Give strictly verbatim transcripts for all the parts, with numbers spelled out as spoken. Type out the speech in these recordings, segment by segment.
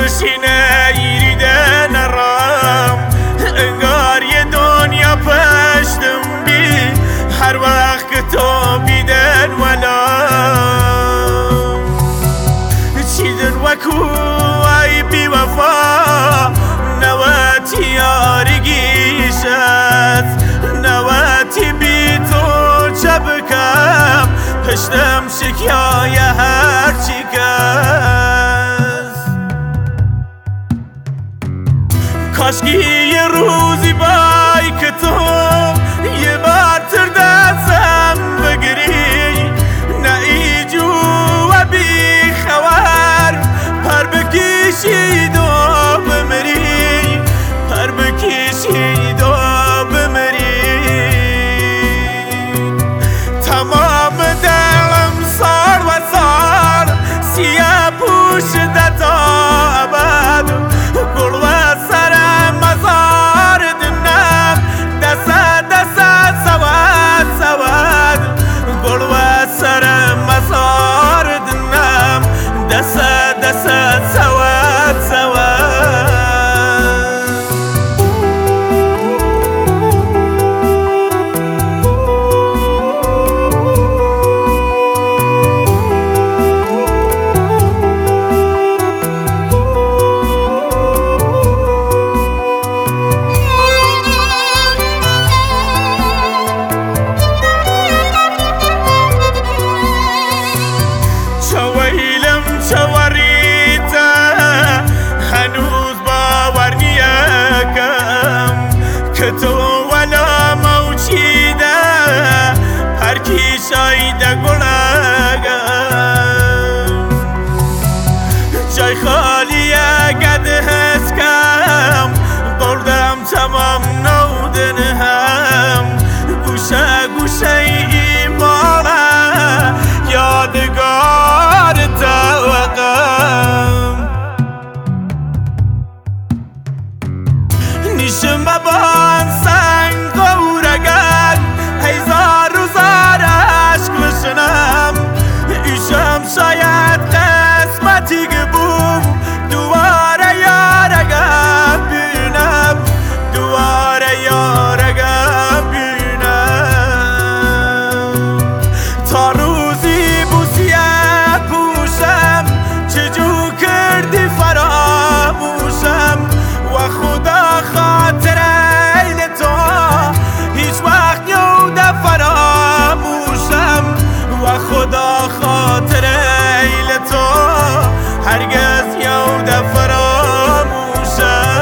خوشینه ایریده نرام انگار یه دنیا پشتم بی هر وقت که تو بیدن ولام چیدن وکو ای بی وفا نواتی یارگیشت نواتی بی تو چه بکم پشتم شکیای هر چی کس کاشکی یه روزی بای که تو یه بار تر دستم بگیری نه ایجو و بی خوار پر بکشی دو بمری پر بکشی دو بمری تمام دلم سار و سار سیاه پوشده تا ابد گل و سر مزار دنم دست دست سواد سواد گل و سر مزار دنم دست دست سواد سواد ویلم چوریتا هنوز باور نیکم که تو ولا موچیده هر کی شایده گناگم جای خالیه گد حس کم بردم تمام نودن هم گوشه گوشه ایمانه یادگار توقم نیشم ببان سنگ قورگن هزار روزار عشق بشنم ایشم شاید قسمتی که بوم دوباره یارگم بینم دوباره یارگم بینم تا روزی بوسیه پوشم چجو کردی فراموشم و خدا خاطر ایل تو هیچ وقت یوده فراموشم و خدا خاطر ایل تو هرگز یوده فراموشم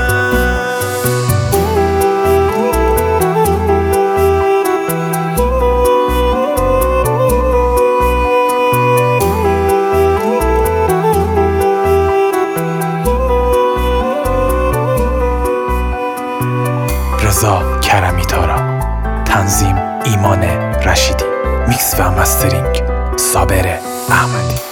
رضا کرمی تارا، تنظیم ایمان رشیدی، میکس و مسترینگ صابر احمدی.